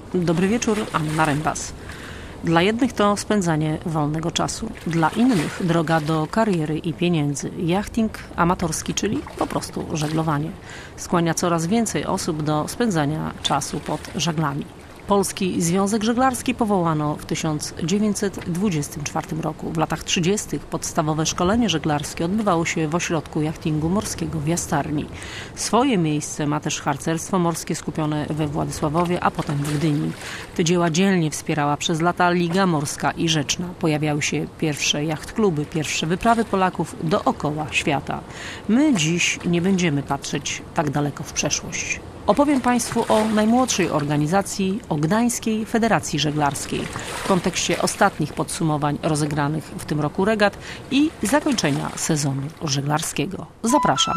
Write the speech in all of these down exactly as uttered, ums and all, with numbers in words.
Dobry wieczór, Anna Rembas. Dla jednych to spędzanie wolnego czasu, dla innych droga do kariery i pieniędzy. Jachting amatorski, czyli po prostu żeglowanie, skłania coraz więcej osób do spędzania czasu pod żaglami. Polski Związek Żeglarski powołano w tysiąc dziewięćset dwudziestym czwartym roku. W latach trzydziestych podstawowe szkolenie żeglarskie odbywało się w ośrodku jachtingu morskiego w Jastarni. Swoje miejsce ma też harcerstwo morskie skupione we Władysławowie, a potem w Gdyni. Te dzieła dzielnie wspierała przez lata Liga Morska i Rzeczna. Pojawiały się pierwsze jachtkluby, pierwsze wyprawy Polaków dookoła świata. My dziś nie będziemy patrzeć tak daleko w przeszłość. Opowiem Państwu o najmłodszej organizacji, o Gdańskiej Federacji Żeglarskiej w kontekście ostatnich podsumowań rozegranych w tym roku regat i zakończenia sezonu żeglarskiego. Zapraszam.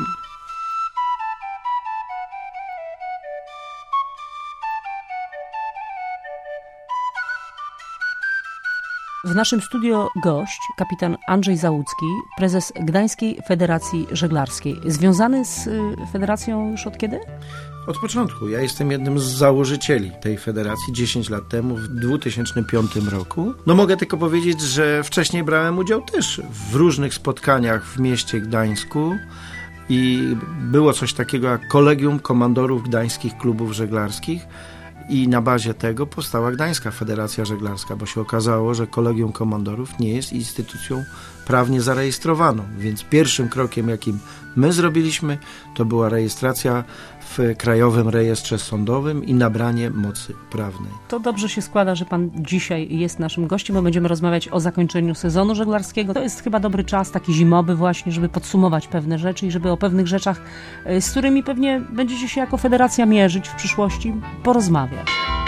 W naszym studio gość, kapitan Andrzej Załucki, prezes Gdańskiej Federacji Żeglarskiej. Związany z federacją już od kiedy? Od początku. Ja jestem jednym z założycieli tej federacji dziesięć lat temu, w dwa tysiące piątym roku. No mogę tylko powiedzieć, że wcześniej brałem udział też w różnych spotkaniach w mieście Gdańsku i było coś takiego jak Kolegium Komandorów Gdańskich Klubów Żeglarskich i na bazie tego powstała Gdańska Federacja Żeglarska, bo się okazało, że Kolegium Komandorów nie jest instytucją prawnie zarejestrowaną, więc pierwszym krokiem, jakim my zrobiliśmy, to była rejestracja w Krajowym Rejestrze Sądowym i nabranie mocy prawnej. To dobrze się składa, że Pan dzisiaj jest naszym gościem, bo będziemy rozmawiać o zakończeniu sezonu żeglarskiego. To jest chyba dobry czas, taki zimowy właśnie, żeby podsumować pewne rzeczy i żeby o pewnych rzeczach, z którymi pewnie będziecie się jako federacja mierzyć w przyszłości, porozmawiać.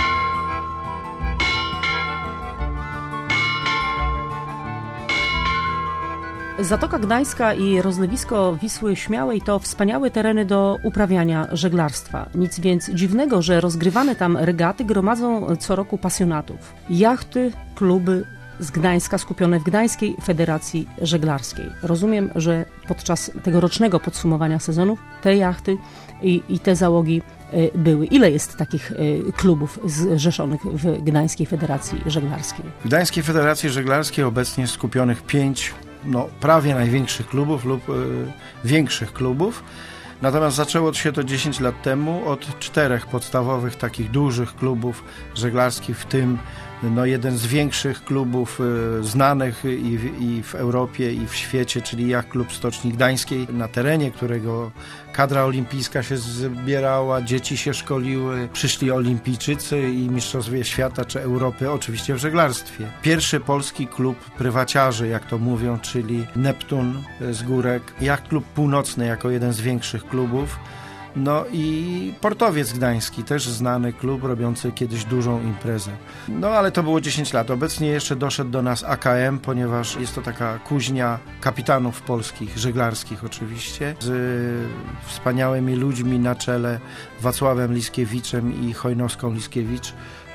Zatoka Gdańska i rozlewisko Wisły Śmiałej to wspaniałe tereny do uprawiania żeglarstwa. Nic więc dziwnego, że rozgrywane tam regaty gromadzą co roku pasjonatów. Jachty, kluby z Gdańska skupione w Gdańskiej Federacji Żeglarskiej. Rozumiem, że podczas tegorocznego podsumowania sezonów te jachty i, i te załogi były. Ile jest takich klubów zrzeszonych w Gdańskiej Federacji Żeglarskiej? W Gdańskiej Federacji Żeglarskiej obecnie jest skupionych pięć no, prawie największych klubów lub y, większych klubów. Natomiast zaczęło się to dziesięć lat temu od czterech podstawowych takich dużych klubów żeglarskich, w tym no, jeden z większych klubów y, znanych i w, i w Europie, i w świecie, czyli Yacht Klub Stoczni Gdańskiej, na terenie którego kadra olimpijska się zbierała, dzieci się szkoliły, przyszli olimpijczycy i mistrzowie świata czy Europy, oczywiście w żeglarstwie. Pierwszy polski klub prywaciarzy, jak to mówią, czyli Neptun z Górek, Yacht Klub Północny jako jeden z większych klubów, no i Portowiec Gdański, też znany klub robiący kiedyś dużą imprezę. No ale to było dziesięć lat. Obecnie jeszcze doszedł do nas A K M, ponieważ jest to taka kuźnia kapitanów polskich, żeglarskich oczywiście, z wspaniałymi ludźmi na czele, Wacławem Liskiewiczem i Chojnowską Liskiewicz,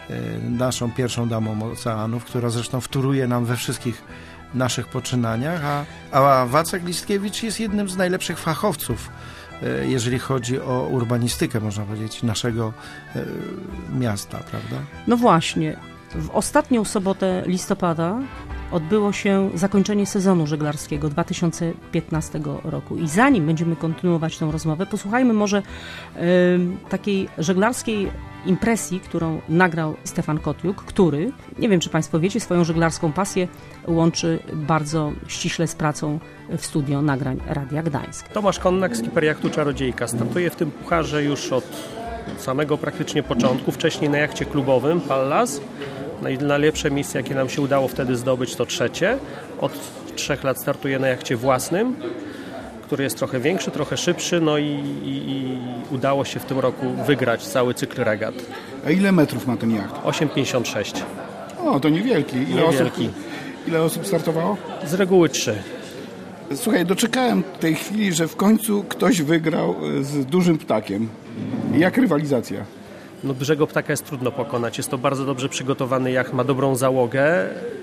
naszą pierwszą damą oceanów, która zresztą wtóruje nam we wszystkich naszych poczynaniach, a, a Wacek Liskiewicz jest jednym z najlepszych fachowców, jeżeli chodzi o urbanistykę, można powiedzieć, naszego e, miasta, prawda? No właśnie. W ostatnią sobotę listopada odbyło się zakończenie sezonu żeglarskiego dwa tysiące piętnastego roku. I zanim będziemy kontynuować tę rozmowę, posłuchajmy może y, takiej żeglarskiej impresji, którą nagrał Stefan Kotiuk, który, nie wiem czy Państwo wiecie, swoją żeglarską pasję łączy bardzo ściśle z pracą w studio nagrań Radia Gdańsk. Tomasz Konnak, skipper jachtu Czarodziejka. Startuje w tym pucharze już od samego praktycznie początku. Wcześniej na jachcie klubowym Pallas. Najlepsze miejsce, jakie nam się udało wtedy zdobyć, to trzecie. Od trzech lat startuję na jachcie własnym, który jest trochę większy, trochę szybszy, no i, i, i udało się w tym roku wygrać cały cykl regat. A ile metrów ma ten jacht? osiem pięćdziesiąt sześć. O, to niewielki. Ile, niewielki. Osób, ile osób startowało? Z reguły trzy. Słuchaj, doczekałem tej chwili, że w końcu ktoś wygrał z dużym ptakiem. Jak rywalizacja? No, dużego ptaka jest trudno pokonać. Jest to bardzo dobrze przygotowany jacht, ma dobrą załogę.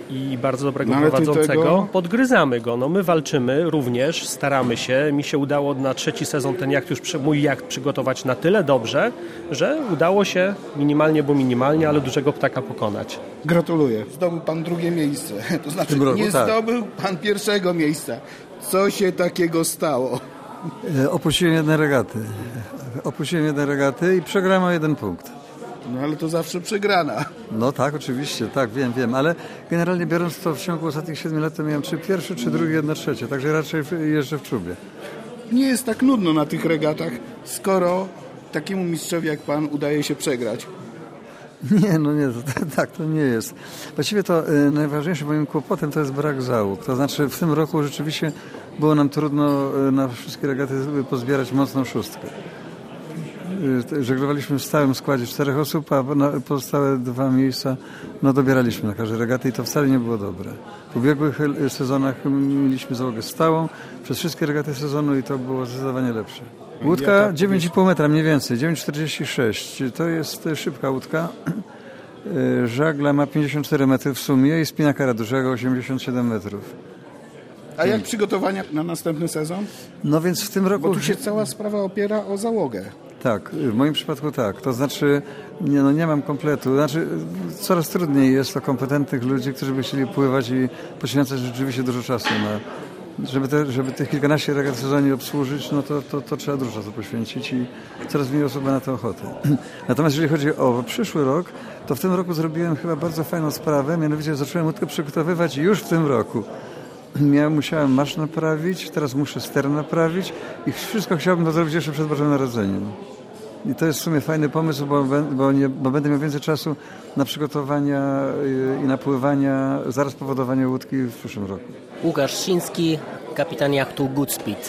i bardzo dobrego No, ale ty prowadzącego, tego- podgryzamy go. No, my walczymy również, staramy się. Mi się udało na trzeci sezon ten jacht już, przy- mój jacht przygotować na tyle dobrze, że udało się minimalnie, bo minimalnie, ale dużego ptaka pokonać. Gratuluję. Zdobył pan drugie miejsce. To znaczy tym roku, nie tak. zdobył pan pierwszego miejsca. Co się takiego stało? E, Opuściłem jedne regaty. Opuściłem jedne regaty i przegrałem o jeden punkt. No ale to zawsze przegrana. No tak, oczywiście, tak, wiem, wiem, ale generalnie biorąc to w ciągu ostatnich siedmiu lat to miałem czy pierwszy, czy drugi, jedno trzecie, także raczej w- jeżdżę w czubie. Nie jest tak nudno na tych regatach, skoro takiemu mistrzowi jak pan udaje się przegrać. Nie, no nie, to, to, tak to nie jest. Właściwie to y, najważniejszym moim kłopotem to jest brak załóg. To znaczy w tym roku rzeczywiście było nam trudno y, na wszystkie regaty pozbierać mocną szóstkę. Y, Żeglowaliśmy w stałym składzie czterech osób, a na pozostałe dwa miejsca no, dobieraliśmy na każde regaty i to wcale nie było dobre. W ubiegłych y, sezonach mieliśmy załogę stałą przez wszystkie regaty sezonu i to było zdecydowanie lepsze. Łódka dziewięć i pół metra mniej więcej, dziewięć czterdzieści sześć. To jest szybka łódka. Y, Żagla ma pięćdziesiąt cztery metry w sumie i spinakera dużego osiemdziesiąt siedem metrów. A jak przygotowania na następny sezon? No więc w tym roku... Bo tu się cała sprawa opiera o załogę. Tak, w moim przypadku tak. To znaczy, nie, no nie mam kompletu. Znaczy, coraz trudniej jest o kompetentnych ludzi, którzy by chcieli pływać i poświęcać rzeczywiście dużo czasu na... Żeby, te, żeby tych kilkanaście regat w sezonie obsłużyć, no to, to, to trzeba dużo czasu poświęcić i coraz mniej osób ma na to ochotę. Natomiast jeżeli chodzi o przyszły rok, to w tym roku zrobiłem chyba bardzo fajną sprawę, mianowicie zacząłem łódkę przygotowywać już w tym roku. Miałem, musiałem masz naprawić, teraz muszę ster naprawić i wszystko chciałbym to zrobić jeszcze przed Bożym Narodzeniem. I to jest w sumie fajny pomysł, bo, bo, nie, bo będę miał więcej czasu na przygotowania i napływania, zaraz po wodowaniu łódki w przyszłym roku. Łukasz Szyński, kapitan jachtu Goodspeed.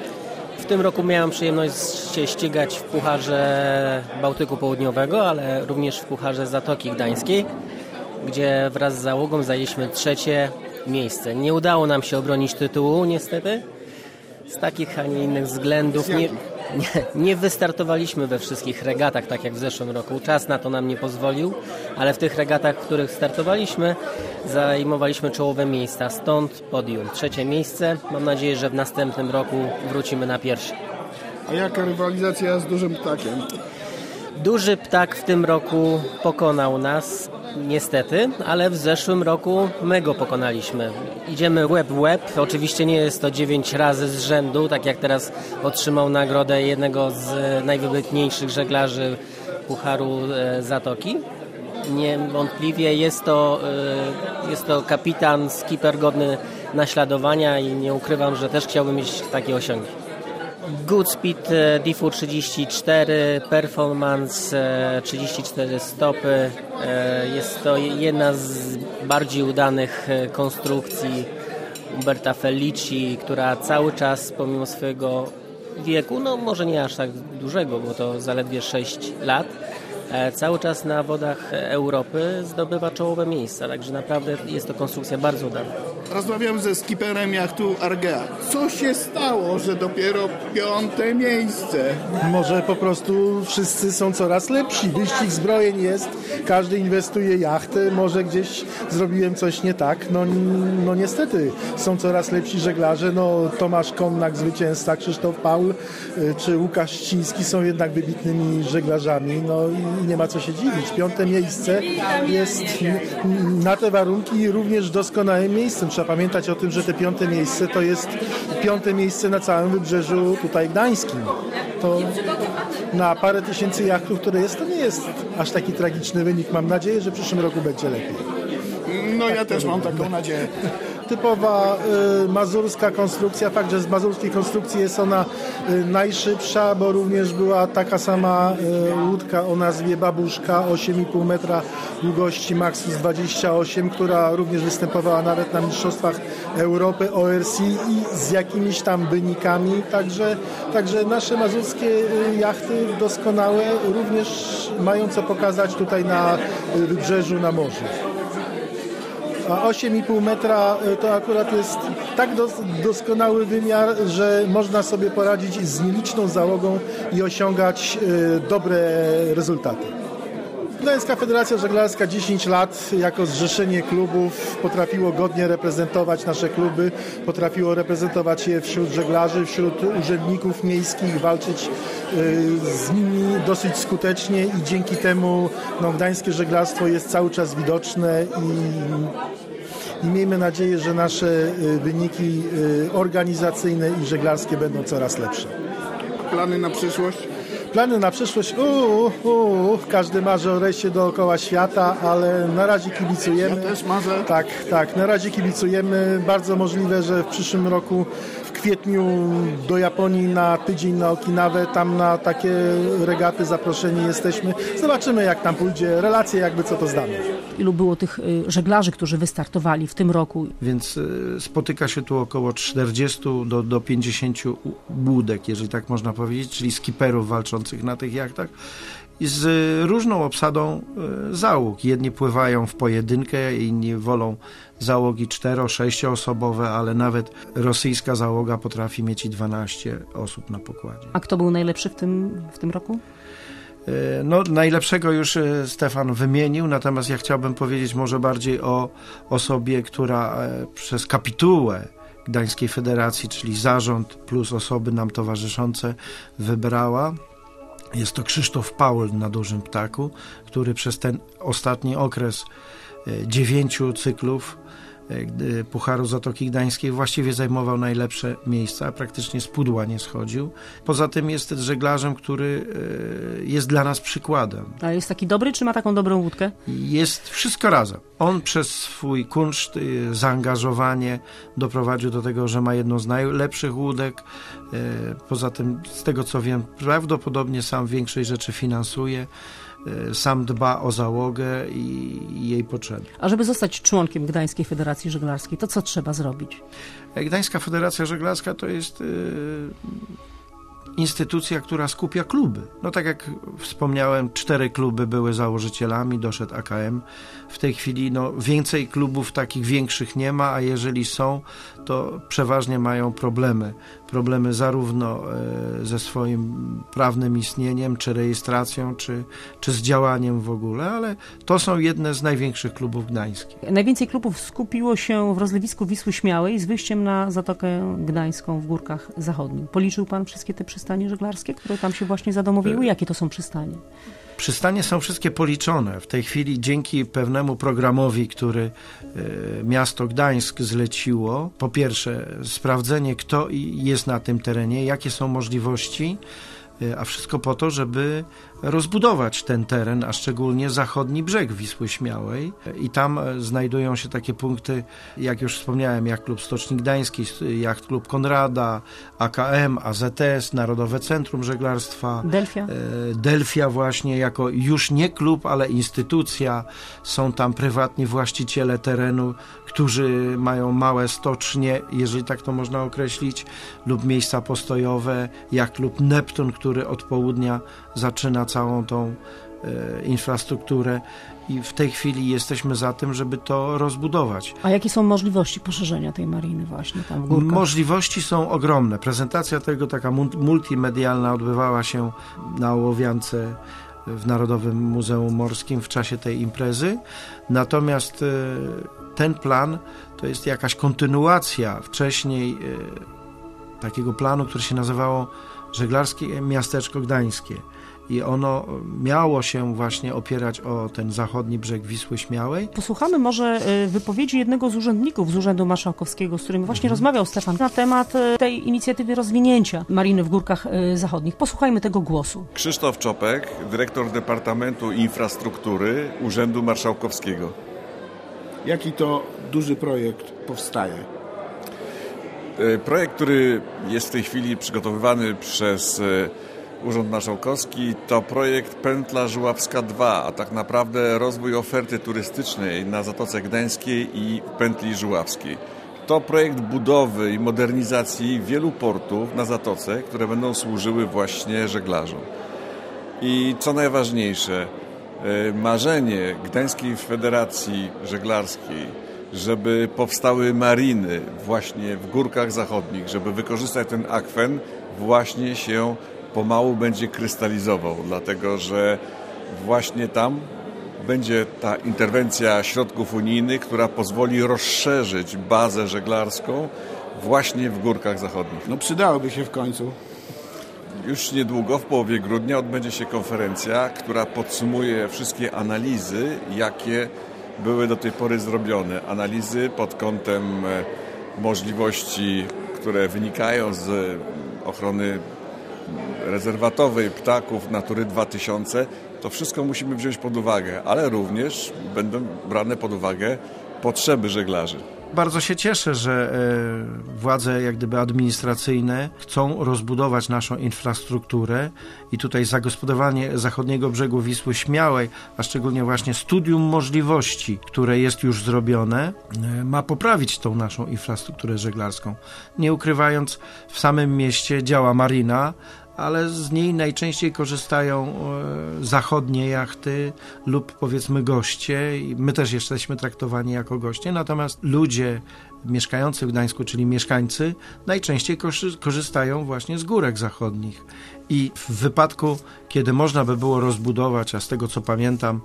W tym roku miałem przyjemność się ścigać w Pucharze Bałtyku Południowego, ale również w Pucharze Zatoki Gdańskiej, gdzie wraz z załogą zajęliśmy trzecie miejsce. Nie udało nam się obronić tytułu, niestety. Z takich, a nie innych względów nie, nie, nie wystartowaliśmy we wszystkich regatach, tak jak w zeszłym roku. Czas na to nam nie pozwolił, ale w tych regatach, w których startowaliśmy, zajmowaliśmy czołowe miejsca. Stąd podium. Trzecie miejsce. Mam nadzieję, że w następnym roku wrócimy na pierwsze. A jaka rywalizacja z dużym ptakiem? Duży ptak w tym roku pokonał nas, niestety, ale w zeszłym roku my go pokonaliśmy. Idziemy łeb w łeb. Oczywiście nie jest to dziewięć razy z rzędu, tak jak teraz otrzymał nagrodę jednego z najwybitniejszych żeglarzy Pucharu Zatoki. Niewątpliwie jest to, jest to kapitan, skipper godny naśladowania i nie ukrywam, że też chciałbym mieć takie osiągi. Goodspeed D F U trzydzieści cztery, Performance trzydzieści cztery stopy. Jest to jedna z bardziej udanych konstrukcji Umberta Felici, która cały czas pomimo swojego wieku, no może nie aż tak dużego, bo to zaledwie sześć lat, cały czas na wodach Europy zdobywa czołowe miejsca, także naprawdę jest to konstrukcja bardzo udana. Rozmawiam ze skipperem jachtu Argea. Co się stało, że dopiero piąte miejsce? Może po prostu wszyscy są coraz lepsi. Wyścig zbrojeń jest, każdy inwestuje jachtę, może gdzieś zrobiłem coś nie tak. No, no niestety, są coraz lepsi żeglarze. No, Tomasz Konnak, zwycięzca, Krzysztof Paul czy Łukasz Ściński są jednak wybitnymi żeglarzami. No i nie ma co się dziwić. Piąte miejsce jest na te warunki również doskonałym miejscem. Trzeba pamiętać o tym, że te piąte miejsce to jest piąte miejsce na całym wybrzeżu tutaj gdańskim. To na parę tysięcy jachtów, które jest, to nie jest aż taki tragiczny wynik. Mam nadzieję, że w przyszłym roku będzie lepiej. No ja też mam taką nadzieję. Typowa y, mazurska konstrukcja. Fakt, że z mazurskiej konstrukcji jest ona y, najszybsza, bo również była taka sama y, łódka o nazwie Babuszka, osiem i pół metra długości, Maxus dwadzieścia osiem, która również występowała nawet na Mistrzostwach Europy O R C i z jakimiś tam wynikami. Także, także nasze mazurskie y, jachty doskonałe również mają co pokazać tutaj na y, wybrzeżu, na morzu. A osiem i pół metra to akurat jest tak dos- doskonały wymiar, że można sobie poradzić z nieliczną załogą i osiągać y, dobre rezultaty. Gdańska Federacja Żeglarska dziesięć lat jako zrzeszenie klubów potrafiło godnie reprezentować nasze kluby, potrafiło reprezentować je wśród żeglarzy, wśród urzędników miejskich, walczyć z nimi dosyć skutecznie i dzięki temu no, gdańskie żeglarstwo jest cały czas widoczne i, i miejmy nadzieję, że nasze wyniki organizacyjne i żeglarskie będą coraz lepsze. Plany na przyszłość? Plany na przyszłość, uuu, uuu, każdy marzy o rejsie dookoła świata, ale na razie kibicujemy. Ja też marzę. Tak, tak, na razie kibicujemy. Bardzo możliwe, że w przyszłym roku w kwietniu do Japonii na tydzień na Okinawę, tam na takie regaty zaproszeni jesteśmy. Zobaczymy, jak tam pójdzie. Relacje jakby co to zdamy. Ilu było tych żeglarzy, którzy wystartowali w tym roku? Więc spotyka się tu około czterdziestu do, do pięćdziesięciu łódek, jeżeli tak można powiedzieć, czyli skiperów walczących na tych jachtach i z różną obsadą załóg. Jedni pływają w pojedynkę, inni wolą załogi cztero-, sześcioosobowe, ale nawet rosyjska załoga potrafi mieć i dwanaście osób na pokładzie. A kto był najlepszy w tym, w tym roku? No, najlepszego już Stefan wymienił, natomiast ja chciałbym powiedzieć może bardziej o osobie, która przez kapitułę Gdańskiej Federacji, czyli zarząd plus osoby nam towarzyszące wybrała. Jest to Krzysztof Paul na Dużym Ptaku, który przez ten ostatni okres dziewięciu cyklów Pucharu Zatoki Gdańskiej właściwie zajmował najlepsze miejsca, praktycznie z pudła nie schodził. Poza tym jest żeglarzem, który jest dla nas przykładem. A jest taki dobry, czy ma taką dobrą łódkę? Jest wszystko razem. On przez swój kunszt, zaangażowanie doprowadził do tego, że ma jedną z najlepszych łódek. Poza tym, z tego co wiem, prawdopodobnie sam większej rzeczy finansuje. Sam dba o załogę i jej potrzeby. A żeby zostać członkiem Gdańskiej Federacji Żeglarskiej, to co trzeba zrobić? Gdańska Federacja Żeglarska to jest yy, instytucja, która skupia kluby. No tak jak wspomniałem, cztery kluby były założycielami, doszedł A K M. W tej chwili no, więcej klubów takich większych nie ma, a jeżeli są, to przeważnie mają problemy. Problemy zarówno ze swoim prawnym istnieniem, czy rejestracją, czy, czy z działaniem w ogóle, ale to są jedne z największych klubów gdańskich. Najwięcej klubów skupiło się w rozlewisku Wisły Śmiałej z wyjściem na Zatokę Gdańską w Górkach Zachodnich. Policzył pan wszystkie te przystanie żeglarskie, które tam się właśnie zadomowiły? Jakie to są przystanie? Przystanie są wszystkie policzone. W tej chwili dzięki pewnemu programowi, który y, miasto Gdańsk zleciło, po pierwsze sprawdzenie, kto jest na tym terenie, jakie są możliwości, y, a wszystko po to, żeby rozbudować ten teren, a szczególnie zachodni brzeg Wisły Śmiałej. I tam znajdują się takie punkty, jak już wspomniałem, jak Klub Stoczni Gdański, Jacht Klub Konrada, A K M, A Z S, Narodowe Centrum Żeglarstwa. Delfia. Delfia właśnie, jako już nie klub, ale instytucja. Są tam prywatni właściciele terenu, którzy mają małe stocznie, jeżeli tak to można określić, lub miejsca postojowe, jak Klub Neptun, który od południa zaczyna całą tą e, infrastrukturę i w tej chwili jesteśmy za tym, żeby to rozbudować. A jakie są możliwości poszerzenia tej mariny właśnie tam w Górkach? Możliwości są ogromne. Prezentacja tego, taka multimedialna, odbywała się na Ołowiance w Narodowym Muzeum Morskim w czasie tej imprezy. Natomiast e, ten plan to jest jakaś kontynuacja wcześniej e, takiego planu, który się nazywało Żeglarskie Miasteczko Gdańskie. I ono miało się właśnie opierać o ten zachodni brzeg Wisły Śmiałej. Posłuchamy może wypowiedzi jednego z urzędników z Urzędu Marszałkowskiego, z którym właśnie mhm. rozmawiał Stefan na temat tej inicjatywy rozwinięcia mariny w Górkach Zachodnich. Posłuchajmy tego głosu. Krzysztof Czopek, dyrektor Departamentu Infrastruktury Urzędu Marszałkowskiego. Jaki to duży projekt powstaje? Projekt, który jest w tej chwili przygotowywany przez Urząd Marszałkowski, to projekt Pętla Żuławska dwa, a tak naprawdę rozwój oferty turystycznej na Zatoce Gdańskiej i Pętli Żuławskiej. To projekt budowy i modernizacji wielu portów na Zatoce, które będą służyły właśnie żeglarzom. I co najważniejsze, marzenie Gdańskiej Federacji Żeglarskiej, żeby powstały mariny właśnie w Górkach Zachodnich, żeby wykorzystać ten akwen, właśnie się pomału będzie krystalizował, dlatego że właśnie tam będzie ta interwencja środków unijnych, która pozwoli rozszerzyć bazę żeglarską właśnie w Górkach Zachodnich. No przydałoby się w końcu. Już niedługo, w połowie grudnia, odbędzie się konferencja, która podsumuje wszystkie analizy, jakie były do tej pory zrobione. Analizy pod kątem możliwości, które wynikają z ochrony rezerwatowej ptaków Natury dwa tysiące. To wszystko musimy wziąć pod uwagę, ale również będą brane pod uwagę potrzeby żeglarzy. Bardzo się cieszę, że władze jak gdyby administracyjne chcą rozbudować naszą infrastrukturę i tutaj zagospodarowanie zachodniego brzegu Wisły Śmiałej, a szczególnie właśnie studium możliwości, które jest już zrobione, ma poprawić tą naszą infrastrukturę żeglarską. Nie ukrywając, w samym mieście działa marina, ale z niej najczęściej korzystają e, zachodnie jachty lub powiedzmy goście i my też jesteśmy traktowani jako goście, natomiast ludzie mieszkający w Gdańsku, czyli mieszkańcy, najczęściej korzystają właśnie z Górek Zachodnich i w wypadku, kiedy można by było rozbudować, a z tego co pamiętam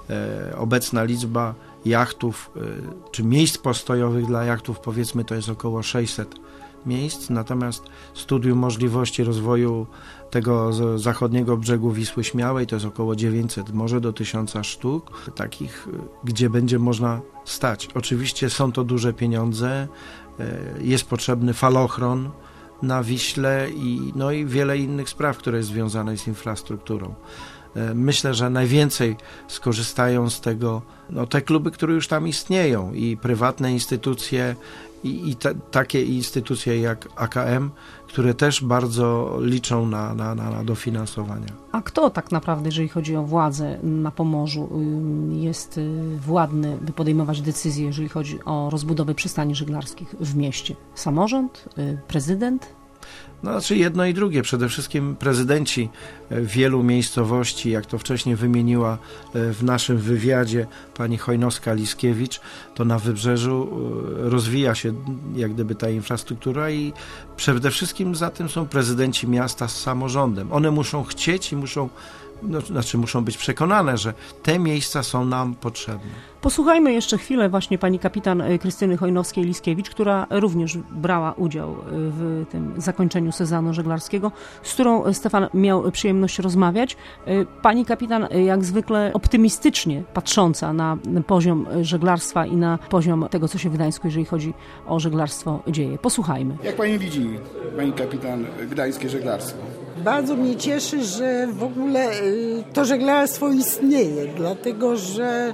e, obecna liczba jachtów e, czy miejsc postojowych dla jachtów, powiedzmy, to jest około sześćset miejsc, natomiast studium możliwości rozwoju tego zachodniego brzegu Wisły Śmiałej to jest około dziewięćset, może do tysiąca sztuk takich, gdzie będzie można stać. Oczywiście są to duże pieniądze, jest potrzebny falochron na Wiśle i, no i wiele innych spraw, które jest związane z infrastrukturą. Myślę, że najwięcej skorzystają z tego no, te kluby, które już tam istnieją i prywatne instytucje i, i te, takie instytucje jak A K M, które też bardzo liczą na, na, na, na dofinansowania. A kto tak naprawdę, jeżeli chodzi o władzę na Pomorzu, jest władny, by podejmować decyzje, jeżeli chodzi o rozbudowę przystani żeglarskich w mieście? Samorząd? Prezydent? No, znaczy jedno i drugie. Przede wszystkim prezydenci wielu miejscowości, jak to wcześniej wymieniła w naszym wywiadzie pani Chojnowska-Liskiewicz, to na Wybrzeżu rozwija się jak gdyby ta infrastruktura i przede wszystkim za tym są prezydenci miasta z samorządem. One muszą chcieć i muszą No, znaczy muszą być przekonane, że te miejsca są nam potrzebne. Posłuchajmy jeszcze chwilę właśnie pani kapitan Krystyny Chojnowskiej-Liskiewicz, która również brała udział w tym zakończeniu sezonu żeglarskiego, z którą Stefan miał przyjemność rozmawiać. Pani kapitan jak zwykle optymistycznie patrząca na poziom żeglarstwa i na poziom tego, co się w Gdańsku, jeżeli chodzi o żeglarstwo, dzieje. Posłuchajmy. Jak pani widzi, pani kapitan, gdańskie żeglarstwo? Bardzo mnie cieszy, że w ogóle to żeglarstwo istnieje, dlatego że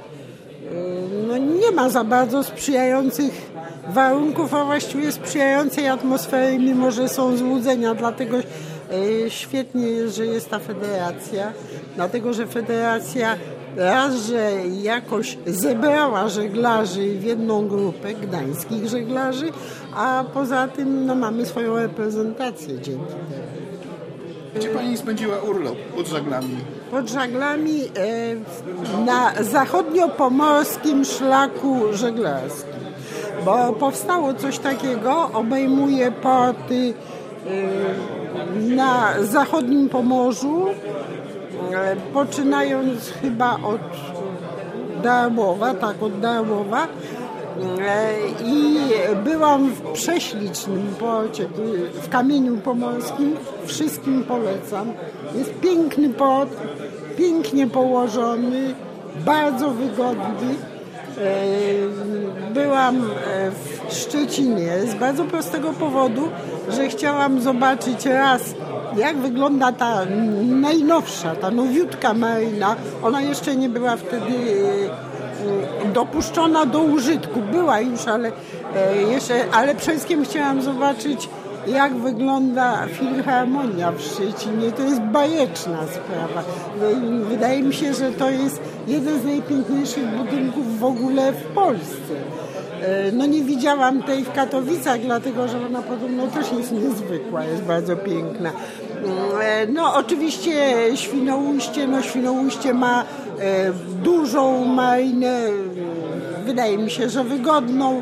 no, nie ma za bardzo sprzyjających warunków, a właściwie sprzyjającej atmosfery, mimo że są złudzenia. Dlatego świetnie jest, że jest ta federacja, dlatego że federacja raz, że jakoś zebrała żeglarzy w jedną grupę, gdańskich żeglarzy, a poza tym no, mamy swoją reprezentację dzięki temu. Gdzie pani spędziła urlop pod żaglami? Pod żaglami e, na zachodniopomorskim szlaku żeglarskim, bo powstało coś takiego, obejmuje porty e, na zachodnim Pomorzu, e, poczynając chyba od Darłowa, tak, od Darłowa, i byłam w prześlicznym porcie w Kamieniu Pomorskim. Wszystkim polecam. Jest piękny port, pięknie położony, bardzo wygodny. Byłam w Szczecinie z bardzo prostego powodu, że chciałam zobaczyć raz, jak wygląda ta najnowsza, ta nowiutka maryna. Ona jeszcze nie była wtedy dopuszczona do użytku. Była już, ale jeszcze, ale przede wszystkim chciałam zobaczyć, jak wygląda Filharmonia w Szczecinie. To jest bajeczna sprawa. Wydaje mi się, że to jest jeden z najpiękniejszych budynków w ogóle w Polsce. No nie widziałam tej w Katowicach, dlatego że ona podobno też jest niezwykła, jest bardzo piękna. No oczywiście Świnoujście, no Świnoujście ma e, dużą marinę, wydaje mi się, że wygodną.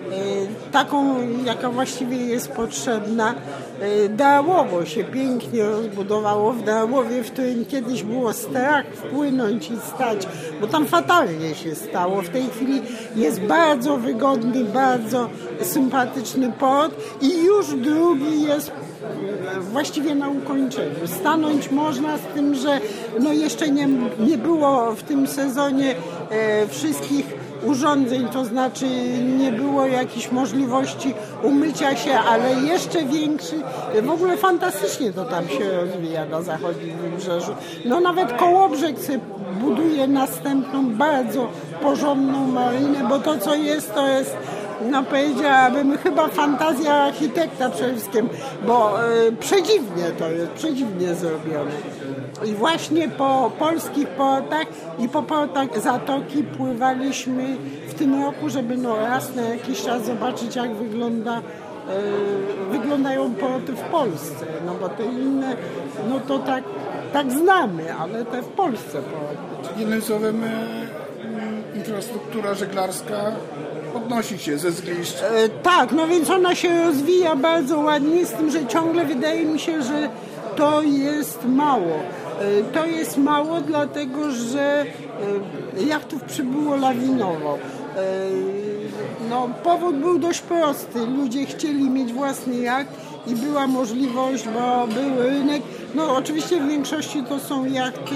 taką, jaka właściwie jest potrzebna. Dałowo się pięknie rozbudowało w Dałowie, w którym kiedyś było strach wpłynąć i stać, bo tam fatalnie się stało. W tej chwili jest bardzo wygodny, bardzo sympatyczny port i już drugi jest właściwie na ukończeniu. Stanąć można, z tym, że no jeszcze nie, nie było w tym sezonie e, wszystkich urządzeń, to znaczy nie było jakichś możliwości umycia się, ale jeszcze większy, w ogóle fantastycznie to tam się rozwija na zachodnim wybrzeżu. No nawet Kołobrzeg sobie buduje następną bardzo porządną marynę, bo to co jest, to jest, no powiedziałabym, chyba fantazja architekta przede wszystkim, bo e, przedziwnie to jest, przedziwnie zrobione. I właśnie po polskich portach i po portach Zatoki pływaliśmy w tym roku, żeby no raz na jakiś czas zobaczyć, jak wygląda, e, wyglądają porty w Polsce. No bo te inne, no to tak, tak znamy, ale te w Polsce porty. Jednym słowem e, infrastruktura żeglarska podnosi się ze zgliszcz. E, tak, no więc ona się rozwija bardzo ładnie, z tym, że ciągle wydaje mi się, że to jest mało. E, to jest mało, dlatego że e, jachtów przybyło lawinowo. E, no, powód był dość prosty. Ludzie chcieli mieć własny jacht i była możliwość, bo był rynek. No oczywiście w większości to są jachty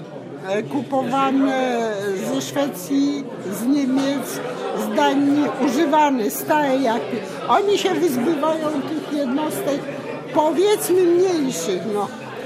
kupowane ze Szwecji, z Niemiec, z Danii, używane, stare jachty. Oni się wyzbywają tych jednostek, powiedzmy mniejszych, no.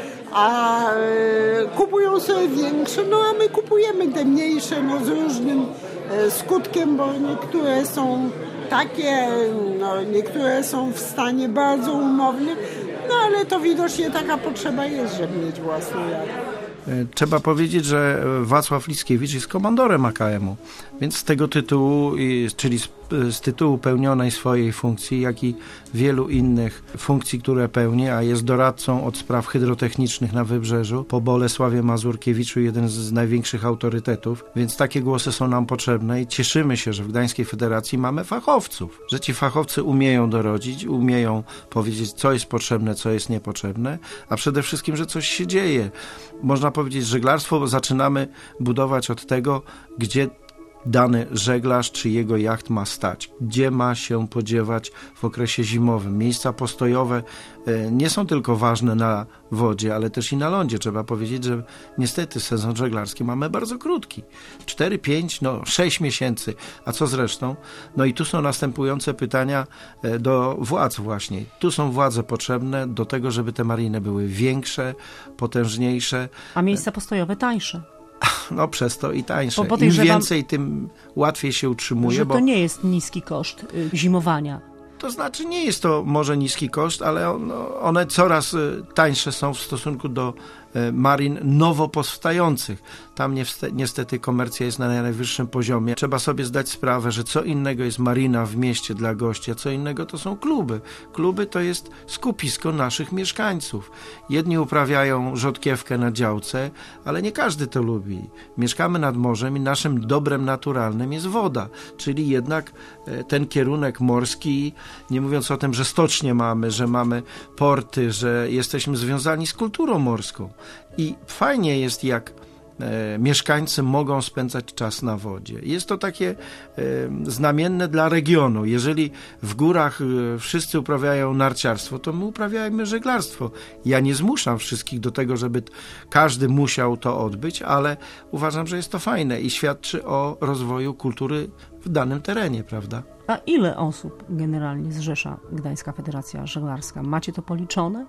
A e, kupują sobie większe, no a my kupujemy te mniejsze, no z różnym e, skutkiem, bo niektóre są takie, no niektóre są w stanie bardzo umownym, no ale to widocznie taka potrzeba jest, żeby mieć własny jacht. Trzeba powiedzieć, że Wacław Lickiewicz jest komandorem A K M-u, więc z tego tytułu, czyli z, z tytułu pełnionej swojej funkcji, jak i wielu innych funkcji, które pełni, a jest doradcą od spraw hydrotechnicznych na Wybrzeżu, po Bolesławie Mazurkiewiczu jeden z największych autorytetów, więc takie głosy są nam potrzebne i cieszymy się, że w Gdańskiej Federacji mamy fachowców, że ci fachowcy umieją doradzić, umieją powiedzieć, co jest potrzebne, co jest niepotrzebne, a przede wszystkim, że coś się dzieje. Można powiedzieć, że żeglarstwo zaczynamy budować od tego, gdzie dany żeglarz czy jego jacht ma stać, gdzie ma się podziewać w okresie zimowym. Miejsca postojowe nie są tylko ważne na wodzie, ale też i na lądzie. Trzeba powiedzieć, że niestety sezon żeglarski mamy bardzo krótki. cztery, pięć, no sześć miesięcy. A co z resztą? No i tu są następujące pytania do władz właśnie. Tu są władze potrzebne do tego, żeby te mariny były większe, potężniejsze. A miejsca postojowe tańsze. No przez to i tańsze. Bo Im więcej, tym łatwiej się utrzymuje. Że bo to nie jest niski koszt y, zimowania. To znaczy nie jest to może niski koszt, ale on, one coraz tańsze są w stosunku do marin nowo powstających. Tam niestety komercja jest na najwyższym poziomie. Trzeba sobie zdać sprawę, że co innego jest marina w mieście dla gości, a co innego to są kluby. Kluby to jest skupisko naszych mieszkańców. Jedni uprawiają rzodkiewkę na działce, ale nie każdy to lubi. Mieszkamy nad morzem i naszym dobrem naturalnym jest woda, czyli jednak ten kierunek morski, nie mówiąc o tym, że stocznie mamy, że mamy porty, że jesteśmy związani z kulturą morską. I fajnie jest, jak e, mieszkańcy mogą spędzać czas na wodzie. Jest to takie e, znamienne dla regionu. Jeżeli w górach e, wszyscy uprawiają narciarstwo, to my uprawiajmy żeglarstwo. Ja nie zmuszam wszystkich do tego, żeby t- każdy musiał to odbyć, ale uważam, że jest to fajne i świadczy o rozwoju kultury w danym terenie, prawda? A ile osób generalnie zrzesza Gdańska Federacja Żeglarska? Macie to policzone?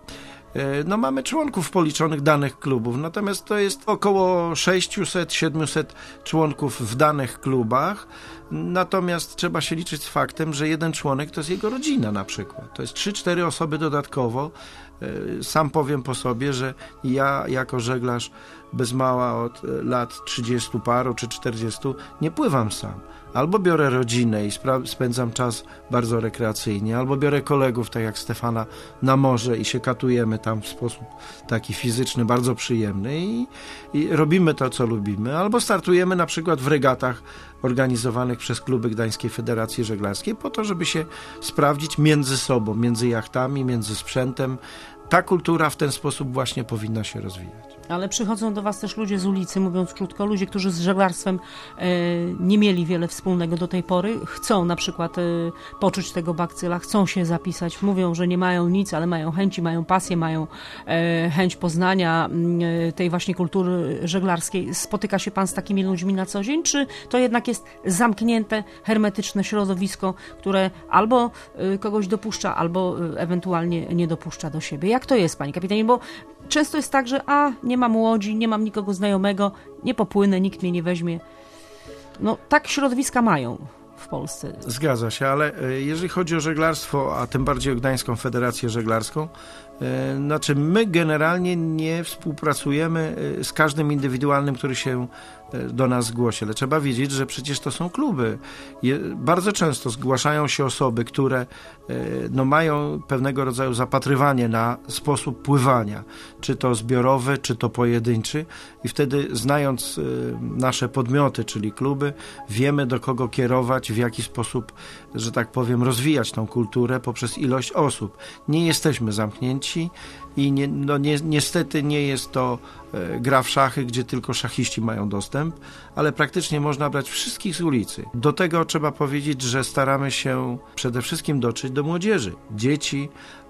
No mamy członków policzonych danych klubów, natomiast to jest około sześćset siedemset członków w danych klubach, natomiast trzeba się liczyć z faktem, że jeden członek to jest jego rodzina na przykład. To jest trzy cztery osoby dodatkowo. Sam powiem po sobie, że ja jako żeglarz bez mała od lat trzydziestu paru czy czterdziestu nie pływam sam. Albo biorę rodzinę i spra- spędzam czas bardzo rekreacyjnie, albo biorę kolegów, tak jak Stefana, na morze i się katujemy tam w sposób taki fizyczny, bardzo przyjemny i, i robimy to, co lubimy. Albo startujemy na przykład w regatach organizowanych przez kluby Gdańskiej Federacji Żeglarskiej po to, żeby się sprawdzić między sobą, między jachtami, między sprzętem. Ta kultura w ten sposób właśnie powinna się rozwijać. Ale przychodzą do was też ludzie z ulicy, mówiąc krótko, ludzie, którzy z żeglarstwem e, nie mieli wiele wspólnego do tej pory, chcą na przykład e, poczuć tego bakcyla, chcą się zapisać, mówią, że nie mają nic, ale mają chęci, mają pasję, mają e, chęć poznania e, tej właśnie kultury żeglarskiej. Spotyka się pan z takimi ludźmi na co dzień, czy to jednak jest zamknięte, hermetyczne środowisko, które albo e, kogoś dopuszcza, albo e, ewentualnie nie dopuszcza do siebie? Jak to jest, panie kapitanie? Bo często jest tak, że a, nie mam łodzi, nie mam nikogo znajomego, nie popłynę, nikt mnie nie weźmie. No, tak środowiska mają w Polsce. Zgadza się, ale jeżeli chodzi o żeglarstwo, a tym bardziej o Gdańską Federację Żeglarską, znaczy my generalnie nie współpracujemy z każdym indywidualnym, który się do nas zgłosi, ale trzeba wiedzieć, że przecież to są kluby. Je, bardzo często zgłaszają się osoby, które no, mają pewnego rodzaju zapatrywanie na sposób pływania, czy to zbiorowy, czy to pojedynczy, i wtedy znając nasze podmioty, czyli kluby, wiemy, do kogo kierować, w jaki sposób, że tak powiem, rozwijać tą kulturę poprzez ilość osób. Nie jesteśmy zamknięci i nie, no ni niestety nie jest to e, gra w szachy, gdzie tylko szachiści mają dostęp, ale praktycznie można brać wszystkich z ulicy. Do tego trzeba powiedzieć, że staramy się przede wszystkim dotrzeć do młodzieży, dzieci,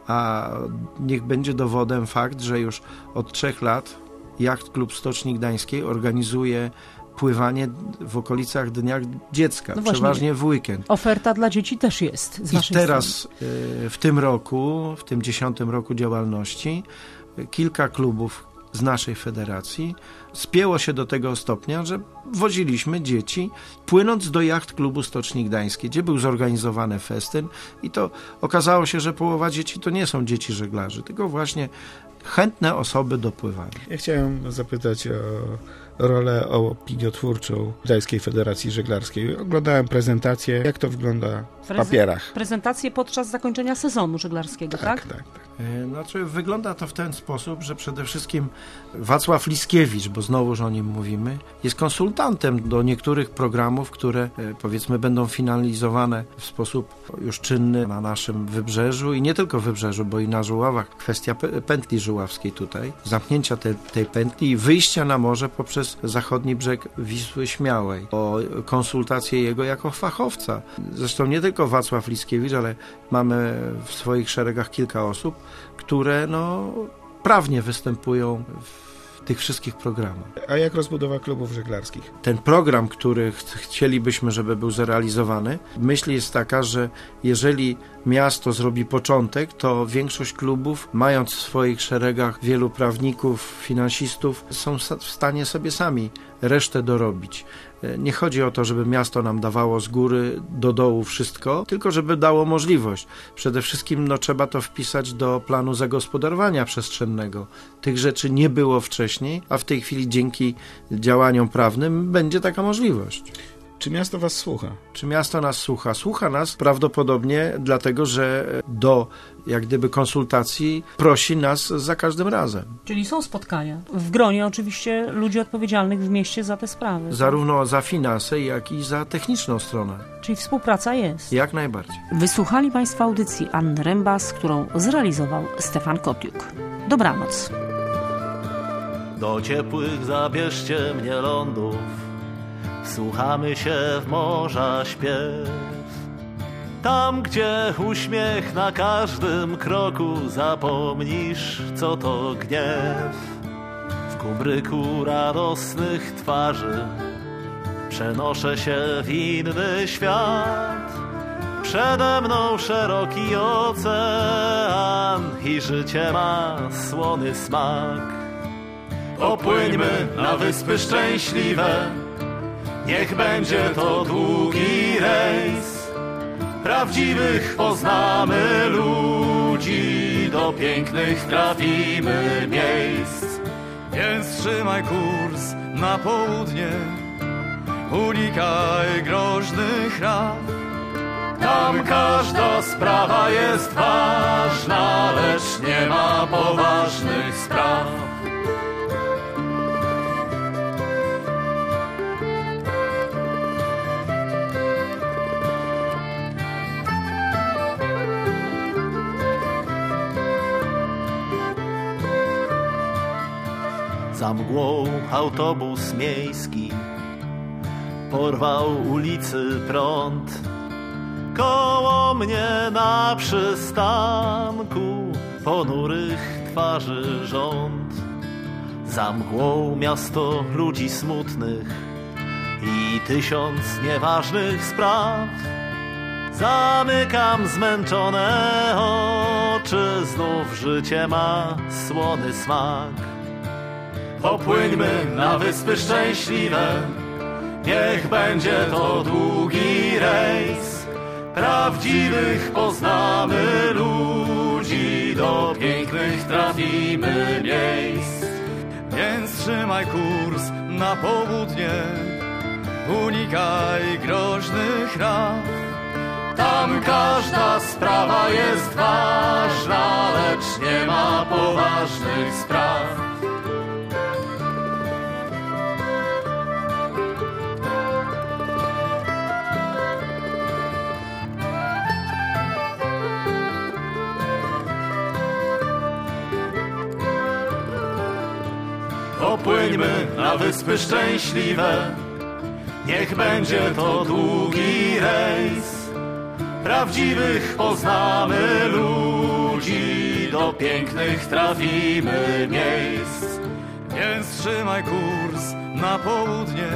a niech będzie dowodem fakt, że już od trzech lat Jacht Klub Stoczni Gdańskiej organizuje pływanie w okolicach Dnia Dziecka, no przeważnie w weekend. Oferta dla dzieci też jest z waszej I teraz strony. w tym roku, w tym dziesiątym roku działalności, kilka klubów z naszej federacji spięło się do tego stopnia, że woziliśmy dzieci, płynąc do Jacht Klubu Stoczni Gdańskiej, gdzie był zorganizowany festyn, i to okazało się, że połowa dzieci to nie są dzieci żeglarzy, tylko właśnie chętne osoby do pływania. Ja chciałem zapytać o rolę opiniotwórczą Gdańskiej Federacji Żeglarskiej. Oglądałem prezentację. Jak to wygląda w Preze- papierach? Prezentację podczas zakończenia sezonu żeglarskiego, tak? Tak, tak, tak. Znaczy, wygląda to w ten sposób, że przede wszystkim Wacław Liskiewicz, bo znowuż o nim mówimy, jest konsultantem do niektórych programów, które powiedzmy będą finalizowane w sposób już czynny na naszym wybrzeżu i nie tylko wybrzeżu, bo i na Żuławach. Kwestia pętli żuławskiej tutaj, zamknięcia te, tej pętli i wyjścia na morze poprzez zachodni brzeg Wisły Śmiałej. O konsultację jego jako fachowca. Zresztą nie tylko Wacław Liskiewicz, ale mamy w swoich szeregach kilka osób, które no, prawnie występują w tych wszystkich programach. A jak rozbudowa klubów żeglarskich? Ten program, który ch- chcielibyśmy, żeby był zrealizowany, myśl jest taka, że jeżeli miasto zrobi początek, to większość klubów, mając w swoich szeregach wielu prawników, finansistów, są w stanie sobie sami resztę dorobić. Nie chodzi o to, żeby miasto nam dawało z góry do dołu wszystko, tylko żeby dało możliwość. Przede wszystkim no, trzeba to wpisać do planu zagospodarowania przestrzennego. Tych rzeczy nie było wcześniej, a w tej chwili dzięki działaniom prawnym będzie taka możliwość. Czy miasto was słucha? Czy miasto nas słucha? Słucha nas prawdopodobnie dlatego, że do jak gdyby konsultacji prosi nas za każdym razem. Czyli są spotkania. W gronie oczywiście ludzi odpowiedzialnych w mieście za te sprawy. Zarówno za finanse, jak i za techniczną stronę. Czyli współpraca jest. Jak najbardziej. Wysłuchali Państwo audycji Anny Rembas, którą zrealizował Stefan Kotiuk. Dobranoc. Do ciepłych zabierzcie mnie lądów, wsłuchamy się w morza śpiew. Tam, gdzie uśmiech na każdym kroku, zapomnisz, co to gniew. W kubryku radosnych twarzy przenoszę się w inny świat. Przede mną szeroki ocean i życie ma słony smak. Popłyńmy na wyspy szczęśliwe, niech będzie to długi rejs. Prawdziwych poznamy ludzi, do pięknych trafimy miejsc. Więc trzymaj kurs na południe, unikaj groźnych raf. Tak Tam każda sprawa jest ważna, lecz nie ma poważnych spraw. Za mgłą autobus miejski porwał ulicy prąd. Koło mnie na przystanku ponurych twarzy rząd. Za mgłą miasto ludzi smutnych i tysiąc nieważnych spraw. Zamykam zmęczone oczy, znów życie ma słony smak. Popłyńmy na Wyspy Szczęśliwe, niech będzie to długi rejs. Prawdziwych poznamy ludzi, do pięknych trafimy miejsc. Więc trzymaj kurs na południe, unikaj groźnych raf. Tam każda sprawa jest ważna, lecz nie ma poważnych spraw. Popłyńmy na Wyspy Szczęśliwe, niech będzie to długi rejs. Prawdziwych poznamy ludzi, do pięknych trafimy miejsc. Więc trzymaj kurs na południe,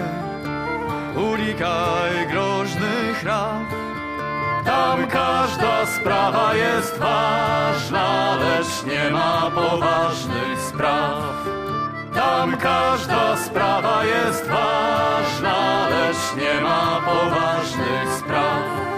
unikaj groźnych raf. Tam każda sprawa jest ważna, lecz nie ma poważnych spraw. Tam każda sprawa jest ważna, lecz nie ma poważnych spraw.